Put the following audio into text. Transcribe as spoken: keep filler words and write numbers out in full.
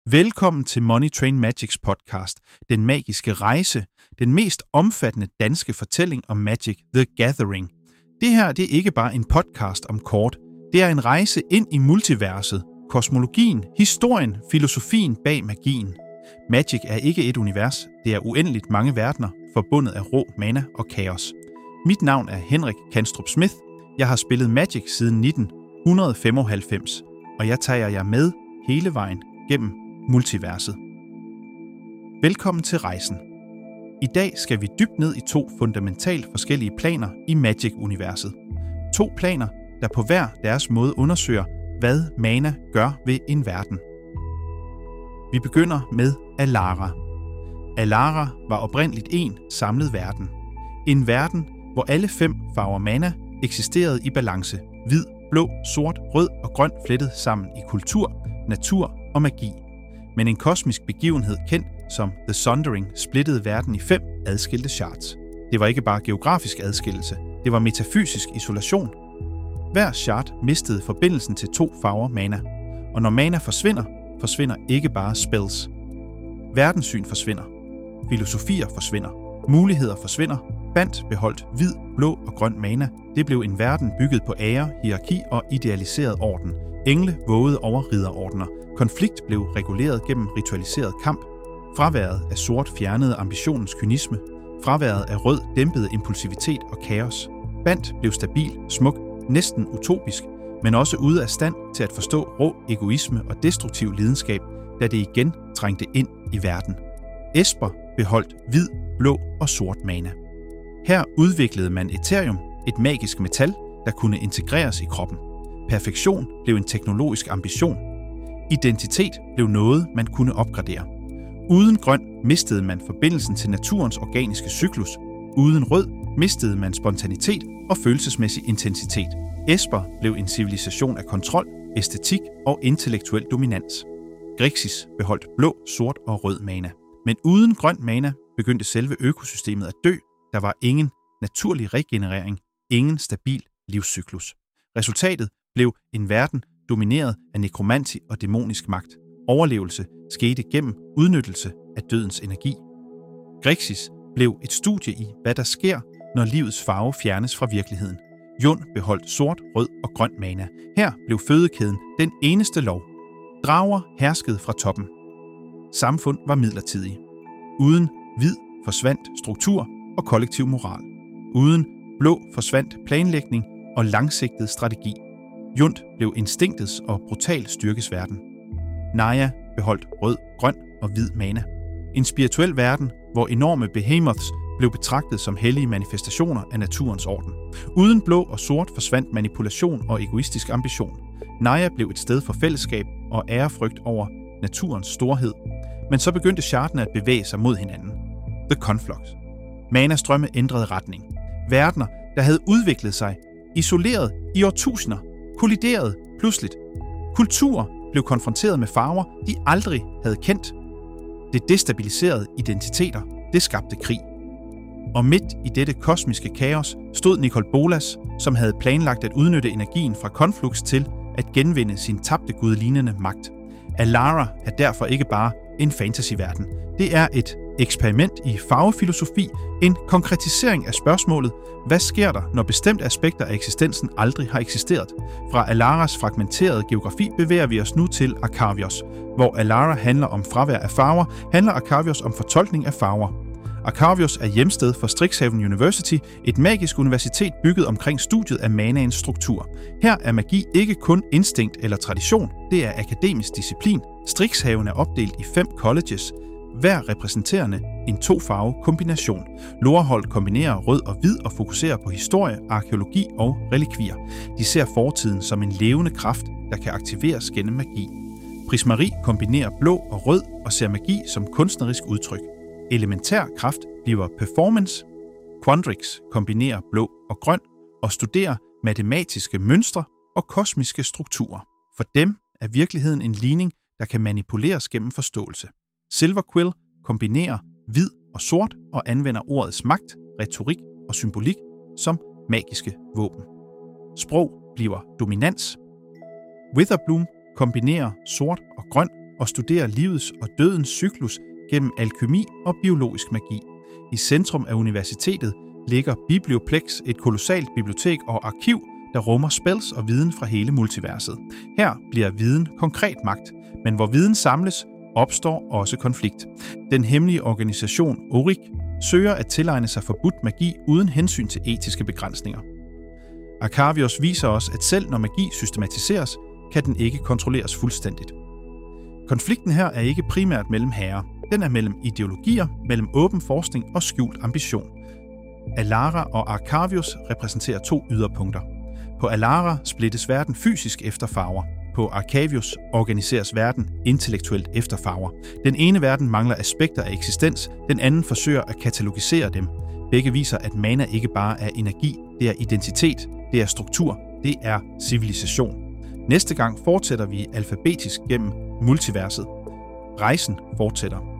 Velkommen til Money Train Magics podcast, Den Magiske Rejse, den mest omfattende danske fortælling om Magic the Gathering. Det her det er ikke bare en podcast om kort, det er en rejse ind i multiverset, kosmologien, historien, filosofien bag magien. Magic er ikke et univers, det er uendeligt mange verdener, forbundet af rå mana og kaos. Mit navn er Henrik Kanstrup Smith, jeg har spillet Magic siden nitten femoghalvfems, og jeg tager jer med hele vejen gennem multiverset. Velkommen til rejsen. I dag skal vi dybt ned i to fundamentalt forskellige planer i Magic-universet. To planer, der på hver deres måde undersøger, hvad mana gør ved en verden. Vi begynder med Alara. Alara var oprindeligt en samlet verden. En verden, hvor alle fem farver mana eksisterede i balance. Hvid, blå, sort, rød og grøn flettet sammen i kultur, natur og magi. Men en kosmisk begivenhed kendt som The Sundering splittede verden i fem adskilte shards. Det var ikke bare geografisk adskillelse, det var metafysisk isolation. Hver shard mistede forbindelsen til to farver mana, og når mana forsvinder, forsvinder ikke bare spells. Verdenssyn forsvinder, filosofier forsvinder, muligheder forsvinder, bandt beholdt hvid, blå og grøn mana. Det blev en verden bygget på ære, hierarki og idealiseret orden. Engle vågede over ridderordener. Konflikt blev reguleret gennem ritualiseret kamp. Fraværet af sort fjernede ambitionens kynisme. Fraværet af rød dæmpede impulsivitet og kaos. Bandt blev stabil, smuk, næsten utopisk, men også ude af stand til at forstå rå egoisme og destruktiv lidenskab, da det igen trængte ind i verden. Esper beholdt hvid, blå og sort mana. Her udviklede man Ethereum, et magisk metal, der kunne integreres i kroppen. Perfektion blev en teknologisk ambition. Identitet blev noget, man kunne opgradere. Uden grøn mistede man forbindelsen til naturens organiske cyklus. Uden rød mistede man spontanitet og følelsesmæssig intensitet. Esper blev en civilisation af kontrol, æstetik og intellektuel dominans. Grixis beholdt blå, sort og rød mana. Men uden grøn mana begyndte selve økosystemet at dø. Der var ingen naturlig regenerering, ingen stabil livscyklus. Resultatet blev en verden domineret af nekromanti og dæmonisk magt. Overlevelse skete gennem udnyttelse af dødens energi. Grixis blev et studie i, hvad der sker, når livets farve fjernes fra virkeligheden. Jund beholdt sort, rød og grøn mana. Her blev fødekæden den eneste lov. Drager herskede fra toppen. Samfund var midlertidige. Uden hvid forsvandt struktur og kollektiv moral. Uden blå forsvandt planlægning og langsigtet strategi. Jund blev instinktets og brutal styrkes verden. Naya beholdt rød, grøn og hvid mana. En spirituel verden, hvor enorme behemoths blev betragtet som hellige manifestationer af naturens orden. Uden blå og sort forsvandt manipulation og egoistisk ambition. Naya blev et sted for fællesskab og ærefrygt over naturens storhed. Men så begyndte shardene at bevæge sig mod hinanden. The Conflux. Mana-strømme ændrede retning. Verdener, der havde udviklet sig, isoleret i årtusinder, kolliderede pludseligt. Kulturer blev konfronteret med farver, de aldrig havde kendt. Det destabiliserede identiteter, det skabte krig. Og midt i dette kosmiske kaos stod Nicol Bolas, som havde planlagt at udnytte energien fra Conflux til at genvinde sin tabte gudelignende magt. Alara er derfor ikke bare en fantasyverden. Det er et eksperiment i farvefilosofi, en konkretisering af spørgsmålet, hvad sker der, når bestemte aspekter af eksistensen aldrig har eksisteret? Fra Alaras fragmenterede geografi bevæger vi os nu til Arcavios. Hvor Alara handler om fravær af farver, handler Arcavios om fortolkning af farver. Arcavios er hjemsted for Strixhaven University, et magisk universitet bygget omkring studiet af manaens struktur. Her er magi ikke kun instinkt eller tradition, det er akademisk disciplin. Strixhaven er opdelt i fem colleges, hver repræsenterende en to-farve kombination. Lorehold kombinerer rød og hvid og fokuserer på historie, arkæologi og relikvier. De ser fortiden som en levende kraft, der kan aktiveres gennem magi. Prismari kombinerer blå og rød og ser magi som kunstnerisk udtryk. Elementær kraft bliver performance. Quandrix kombinerer blå og grøn og studerer matematiske mønstre og kosmiske strukturer. For dem er virkeligheden en ligning, der kan manipuleres gennem forståelse. Silverquill kombinerer hvid og sort og anvender ordets magt, retorik og symbolik som magiske våben. Sprog bliver dominans. Witherbloom kombinerer sort og grøn og studerer livets og dødens cyklus gennem alkymi og biologisk magi. I centrum af universitetet ligger Biblioplex, et kolossalt bibliotek og arkiv, der rummer spells og viden fra hele multiverset. Her bliver viden konkret magt, men hvor viden samles, opstår også konflikt. Den hemmelige organisation Orik søger at tilegne sig forbudt magi uden hensyn til etiske begrænsninger. Arcavios viser os, at selv når magi systematiseres, kan den ikke kontrolleres fuldstændigt. Konflikten her er ikke primært mellem herrer. Den er mellem ideologier, mellem åben forskning og skjult ambition. Alara og Arcavios repræsenterer to yderpunkter. På Alara splittes verden fysisk efter farver. På Arcavios organiseres verden intellektuelt efter farver. Den ene verden mangler aspekter af eksistens, den anden forsøger at katalogisere dem. Begge viser, at mana ikke bare er energi, det er identitet, det er struktur, det er civilisation. Næste gang fortsætter vi alfabetisk gennem multiverset. Rejsen fortsætter.